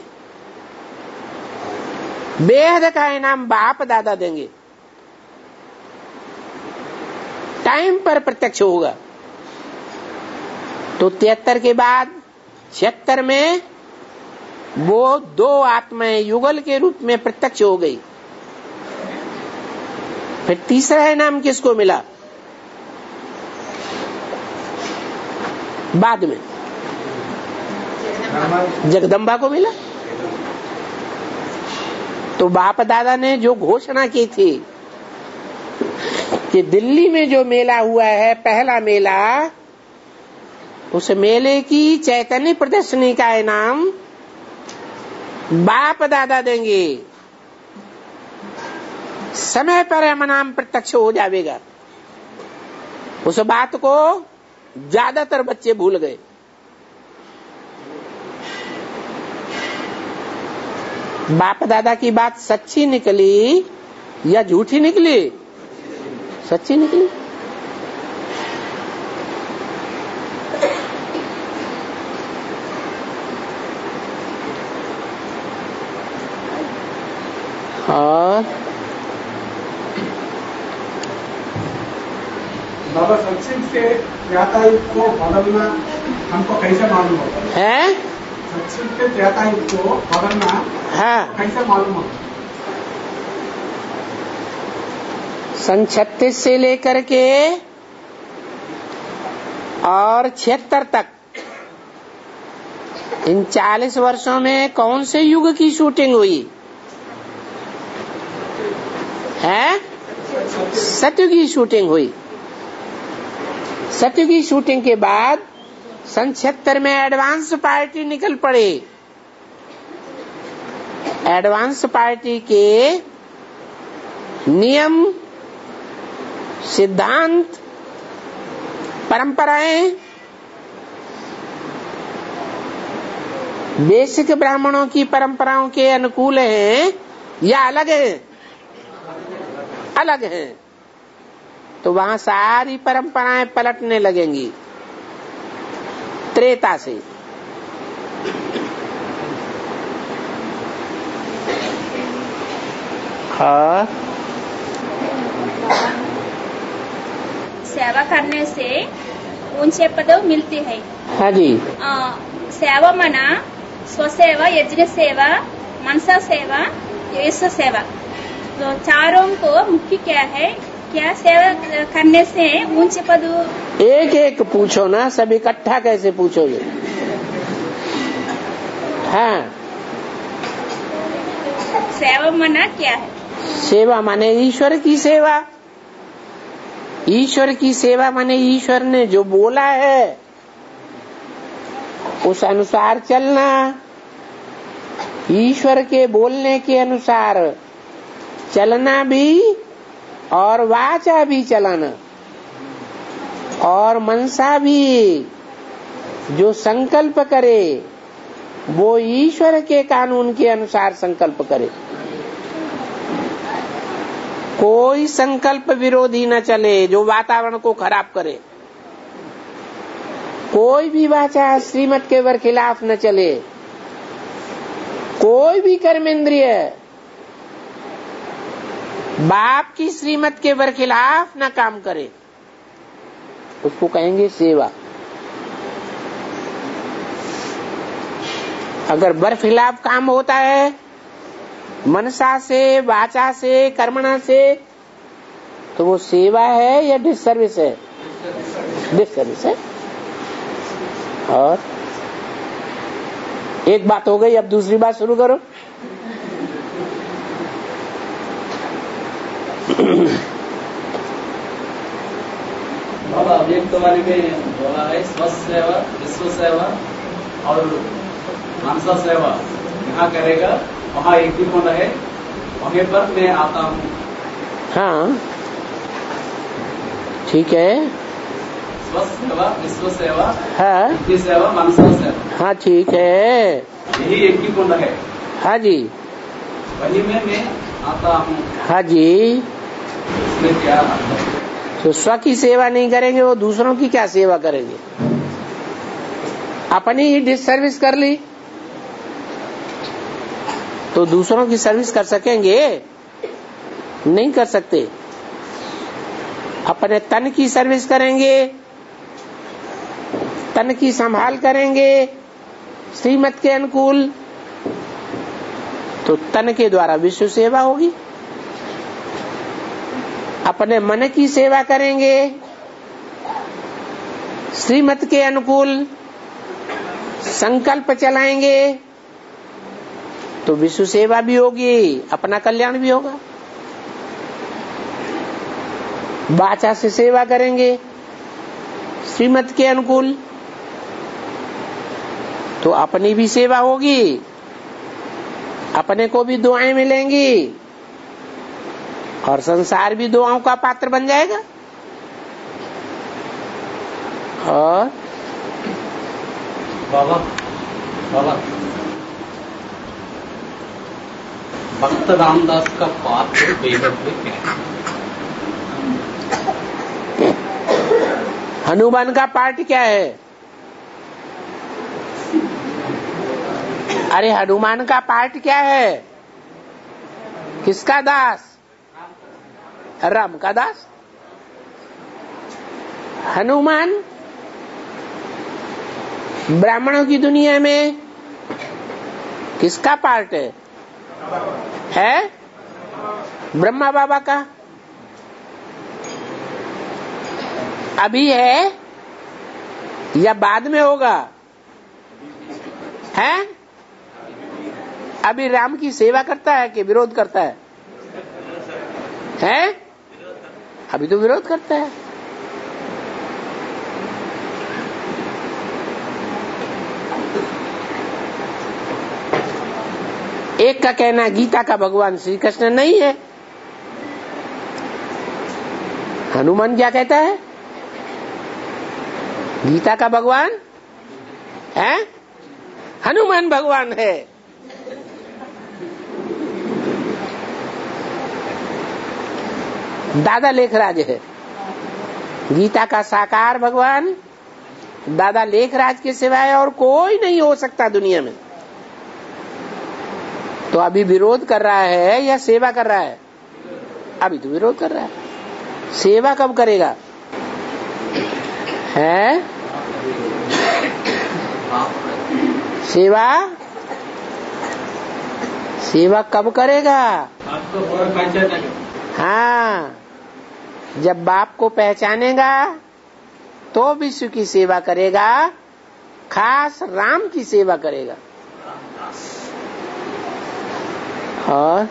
बेहद का इनाम बाप दादा देंगे। टाइम पर प्रत्यक्ष होगा। तो तिहत्तर के बाद छिहत्तर में वो दो आत्माएं युगल के रूप में प्रत्यक्ष हो गई। फिर तीसरा इनाम किसको मिला? बाद में जगदम्बा को मिला। तो बाप दादा ने जो घोषणा की थी कि दिल्ली में जो मेला हुआ है, पहला मेला, उस मेले की चैतन्य प्रदर्शनी का इनाम बाप दादा देंगे। समय पर हम नाम प्रत्यक्ष हो जाएगा। उस बात को ज्यादातर बच्चे भूल गए। बाप दादा की बात सच्ची निकली या झूठी निकली? सच्ची निकली। और बाबा सत्संग से त्रेतायुग को बदलना हमको कैसे मालूम होगा है? सत्संग से त्रेतायुग को बदलना हाँ, कैसे मालूम होगा? सन छत्तीस से लेकर के और छिहत्तर तक इन चालीस वर्षों में कौन से युग की शूटिंग हुई है? सत्युग की शूटिंग हुई। सत्युग की शूटिंग के बाद सन छिहत्तर में एडवांस पार्टी निकल पड़े। एडवांस पार्टी के नियम, सिद्धांत, परंपराएं बेसिक ब्राह्मणों की परंपराओं के अनुकूल हैं या अलग हैं? अलग हैं। तो वहां सारी परंपराएं पलटने लगेंगी त्रेता से। हाँ, सेवा करने से ऊंचे पद मिलती है। हाँ जी। आ, सेवा मना स्वसेवा, यज्ञ सेवा, मनसा सेवा, ईश्वर सेवा, तो चारों को मुख्य क्या है? क्या सेवा करने से ऊंचे पद? एक एक पूछो ना, सब इकट्ठा कैसे पूछोगे? हाँ, सेवा मना क्या है? सेवा माने ईश्वर की सेवा। ईश्वर की सेवा माने ईश्वर ने जो बोला है उस अनुसार चलना, ईश्वर के बोलने के अनुसार चलना भी और वाचा भी चलाना, और मनसा भी जो संकल्प करे वो ईश्वर के कानून के अनुसार संकल्प करे। कोई संकल्प विरोधी न चले जो वातावरण को खराब करे। कोई भी वाचा श्रीमत के वर खिलाफ न चले। कोई भी कर्मेंद्रिय बाप की श्रीमत के वर खिलाफ न काम करे, उसको कहेंगे सेवा। अगर बर खिलाफ काम होता है मनसा से, वाचा से, कर्मणा से, तो वो सेवा है या डिसर्विस है? डिसर्विस है। और एक बात हो गई, अब दूसरी बात शुरू करो। बाबा अब एक तुम्हारे में बोला है स्वस्थ सेवा, विश्व सेवा और मनसा सेवा यहाँ करेगा, वहाँ एक ही होना है, वहीं पर मैं आता हूँ। हाँ ठीक है। स्वस्थ सेवा, विश्व सेवा, हाँ युक्ति सेवा, मनसा सेवा। हाँ ठीक है। यही एक ही कुंड है। हाँ जी। वही में मैं आता हूँ। हाँ जी। इसमें क्या है? तो स्व की सेवा नहीं करेंगे वो दूसरों की क्या सेवा करेंगे? अपनी ही डिसर्विस कर ली तो दूसरों की सर्विस कर सकेंगे? नहीं कर सकते। अपने तन की सर्विस करेंगे, तन की संभाल करेंगे श्रीमत के अनुकूल, तो तन के द्वारा विश्व सेवा होगी। अपने मन की सेवा करेंगे श्रीमत के अनुकूल, संकल्प चलाएंगे तो विश्व सेवा भी होगी, अपना कल्याण भी होगा। वाचा से सेवा करेंगे श्रीमत के अनुकूल तो अपनी भी सेवा होगी, अपने को भी दुआएं मिलेंगी और संसार भी दुआओं का पात्र बन जाएगा। और बाबा बाबा भक्त रामदास का पात्र वेदक में क्या है? हनुमान का पार्ट क्या है? अरे हनुमान का पार्ट क्या है? किसका दास? राम का दास। हनुमान ब्राह्मणों की दुनिया में किसका पार्ट है? है ब्रह्मा बाबा का। अभी है या बाद में होगा? है अभी राम की सेवा करता है कि विरोध करता है? है अभी तो विरोध करता है। एक का कहना गीता का भगवान श्री कृष्ण नहीं है। हनुमान क्या कहता है? गीता का भगवान है, हनुमान भगवान है। दादा लेखराज है, गीता का साकार भगवान दादा लेखराज के सिवाय और कोई नहीं हो सकता दुनिया में। तो अभी विरोध कर रहा है या सेवा कर रहा है? अभी तो विरोध कर रहा है। सेवा कब करेगा? है सेवा सेवा कब करेगा? हाँ, जब बाप को पहचानेगा तो विश्व की सेवा करेगा, खास राम की सेवा करेगा। और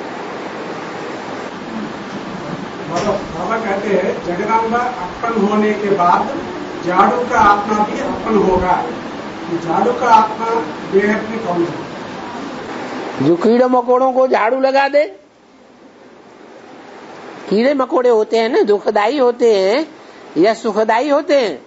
बाबा कहते हैं जगदम्बा अर्पण होने के बाद झाड़ू का आत्मा भी अर्पण होगा। झाड़ू का आत्मा बेहद में कौन है? जो कीड़े मकोड़ों को झाड़ू लगा दे। कीड़े मकोड़े होते हैं ना, दुखदाई होते हैं या सुखदाई होते हैं?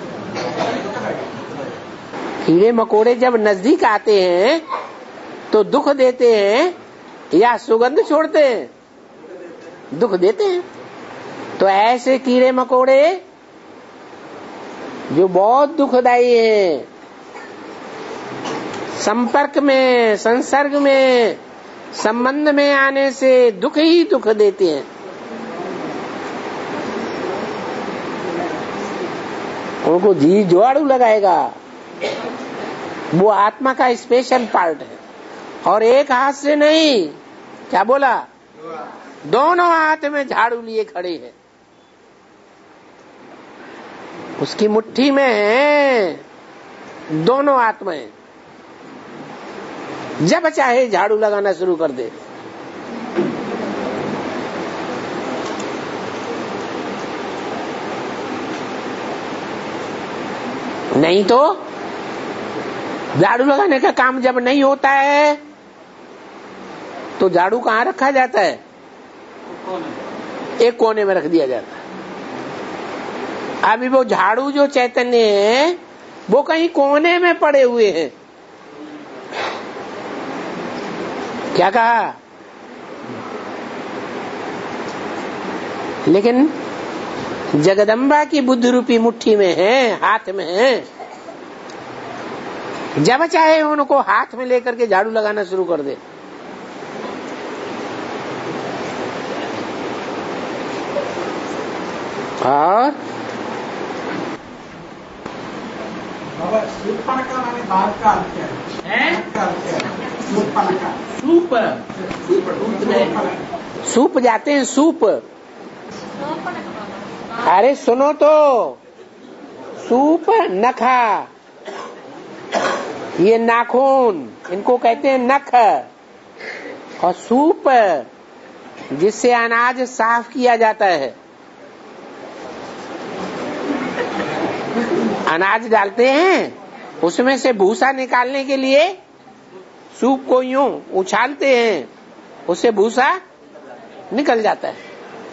कीड़े मकोड़े जब नजदीक आते हैं तो दुख देते हैं या सुगंध छोड़ते हैं? दुख देते हैं। तो ऐसे कीड़े मकोड़े जो बहुत दुखदाई हैं, संपर्क में, संसर्ग में, संबंध में आने से दुख ही दुख देते हैं, उनको जी झाड़ू लगाएगा। वो आत्मा का स्पेशल पार्ट है। और एक हाथ से नहीं, क्या बोला? दोनों हाथ में झाड़ू लिए खड़े हैं। उसकी मुट्ठी में है दोनों आत्माएं। जब चाहे झाड़ू लगाना शुरू कर दे। नहीं तो झाड़ू लगाने का काम जब नहीं होता है तो झाड़ू कहाँ रखा जाता है? एक कोने में रख दिया जाता है। अभी वो झाड़ू जो चैतन्य है वो कहीं कोने में पड़े हुए हैं। क्या कहा? लेकिन जगदम्बा की बुद्धि रूपी मुट्ठी में है, हाथ में है। जब चाहे उनको हाथ में लेकर के झाड़ू लगाना शुरू कर दे। और सूपनका माने बात का अर्थ क्या है? सूपनका सूप सूप जाते हैं सूप। अरे सुनो तो, सूप नखा, ये नाखून, इनको कहते हैं नख। और सूप जिससे अनाज साफ किया जाता है। अनाज डालते हैं, उसमें से भूसा निकालने के लिए सूप को यूं उछालते हैं, उससे भूसा निकल जाता है।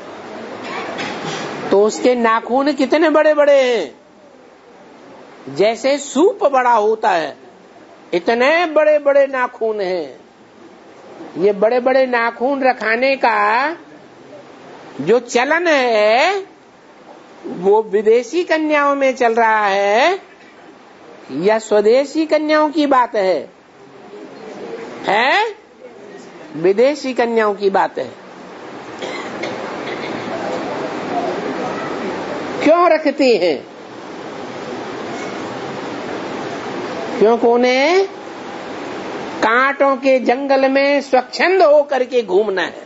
तो उसके नाखून कितने बड़े बड़े हैं, जैसे सूप बड़ा होता है इतने बड़े बड़े नाखून हैं। ये बड़े बड़े नाखून रखाने का जो चलन है वो विदेशी कन्याओं में चल रहा है या स्वदेशी कन्याओं की बात है? है विदेशी कन्याओं की बात है। क्यों रखते हैं? क्योंकि उन्हें कांटों के जंगल में स्वच्छंद होकर के घूमना है।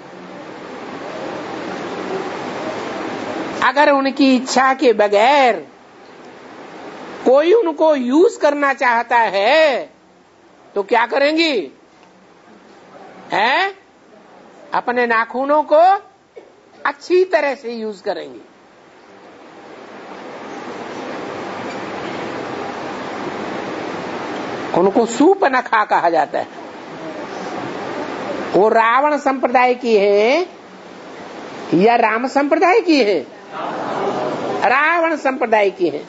अगर उनकी इच्छा के बगैर कोई उनको यूज करना चाहता है तो क्या करेंगी? है? अपने नाखूनों को अच्छी तरह से यूज करेंगी। उनको सूपनखा कहा जाता है। वो रावण संप्रदाय की है या राम संप्रदाय की है? रावण संप्रदाय की है।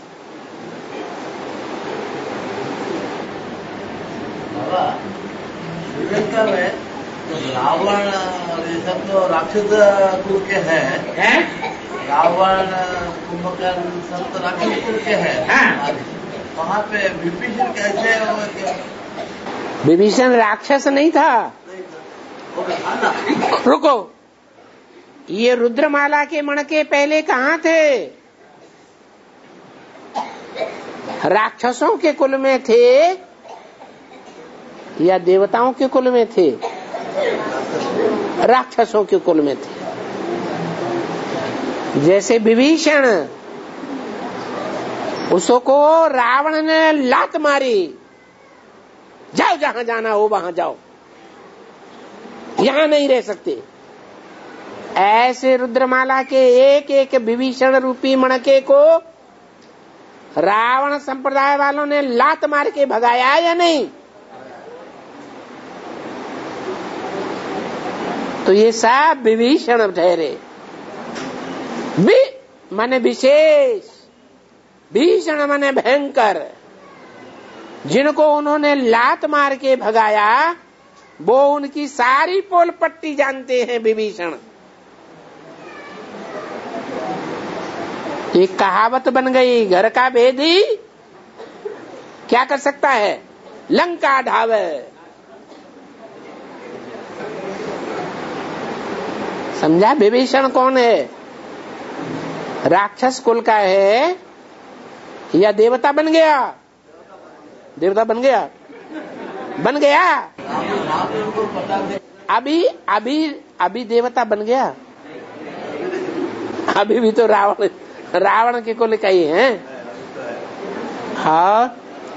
श्रीलंका में तो रावण और ये सब तो राक्षस कुल के हैं। है? रावण, कुंभकर्ण सब तो राक्षस कुल के हैं। वहाँ पे विभीषण कैसे? विभीषण राक्षस नहीं था। रुको, ये रुद्रमाला के मणके पहले कहाँ थे? राक्षसों के कुल में थे या देवताओं के कुल में थे? राक्षसों के कुल में थे। जैसे विभीषण, उसको रावण ने लात मारी, जाओ जहां जाना हो वहां जाओ, यहां नहीं रह सकते। ऐसे रुद्रमाला के एक एक विभीषण रूपी मणके को रावण संप्रदाय वालों ने लात मार के भगाया या नहीं? तो ये सब विभीषण ठहरे। वि माने विशेष, भीषण माने भयंकर। जिनको उन्होंने लात मार के भगाया वो उनकी सारी पोल पट्टी जानते हैं विभीषण। एक कहावत बन गई, घर का भेदी क्या कर सकता है? लंका ढावे। समझा? विभीषण कौन है? राक्षस कुल का है या देवता बन गया? देवता बन गया? बन गया? अभी अभी अभी देवता बन गया? अभी भी तो रावण रावण के कुल का ही है। हाँ,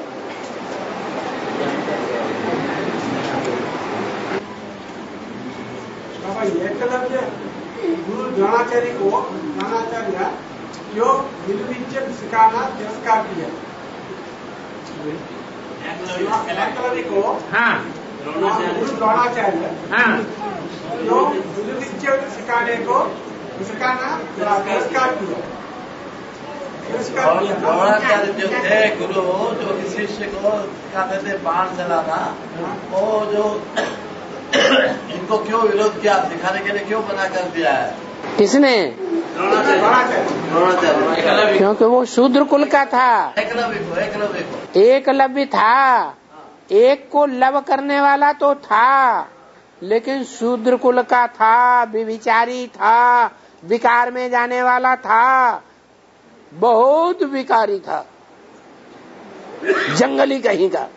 एकलव्य गुरु द्रोणाचार्य को द्रोणाचार्य जो निर्विद्य सिखाना तिरस्कार किया। एकलव्य को हाँ, गुरु द्रोणाचार्य हाँ, जो निर्विद्य सिखाने को सिखाना तिरस्कार किया। द्रोणाचार्य जो थे गुरु, जो इस शिष्य को सिखाते थे बाण चलाना, वो जो इनको क्यों विरोध किया? सिखाने के लिए क्यों मना कर दिया है? किसने? द्रोणाचार्य। क्योंकि वो शूद्र कुल का था। एकलव्य को एकलव्य को एकलव्य था। एक को लव करने वाला तो था, लेकिन शूद्र कुल का था, विचारी था, विकार में जाने वाला था, बहुत विकारी था, जंगली कहीं का।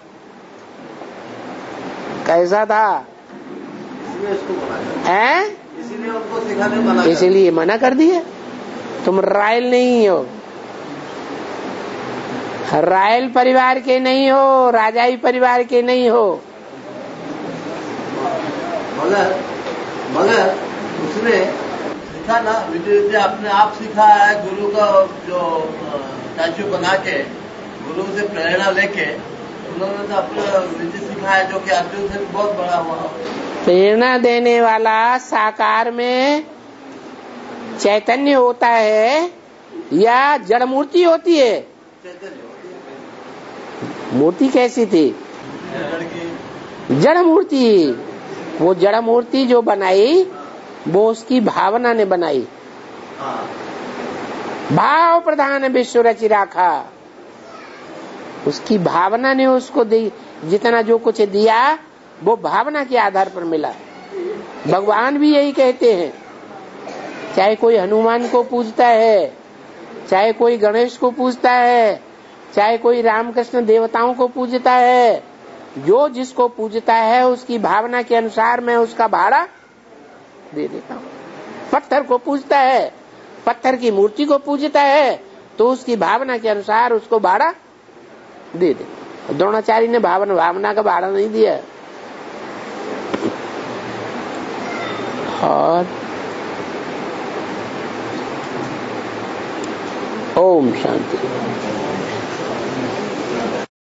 कैसा था? है? इसीलिए उनको सिखाने मना इसीलिए मना कर दिया। तुम रायल नहीं हो, रायल परिवार के नहीं हो, राजाई परिवार के नहीं हो। मगर मगर उसने सीखा ना, विद्या अपने आप सीखा है। गुरु का जो स्टैचू बना के, गुरु से प्रेरणा लेके उन्होंने तो अपना विद्या सीखा है, जो कि अर्जुन से बहुत बड़ा हुआ। प्रेरणा देने वाला साकार में चैतन्य होता है या जड़ मूर्ति होती है? मूर्ति कैसी थी? जड़ मूर्ति। वो जड़ मूर्ति जो बनाई वो उसकी भावना ने बनाई। भाव प्रधान विश्व रचि राखा। उसकी भावना ने उसको दी, जितना जो कुछ दिया वो भावना के आधार पर मिला। भगवान भी यही कहते हैं। चाहे कोई हनुमान को पूजता है चाहे कोई गणेश को पूजता है, चाहे कोई रामकृष्ण देवताओं को पूजता है, जो जिसको पूजता है उसकी भावना के अनुसार मैं उसका भाड़ा दे देता हूँ। पत्थर को पूजता है, पत्थर की मूर्ति को पूजता है, तो उसकी भावना के अनुसार उसको भाड़ा दे दे। द्रोणाचार्य ने भावना भावना का भाड़ा नहीं दिया। और ओम शांति।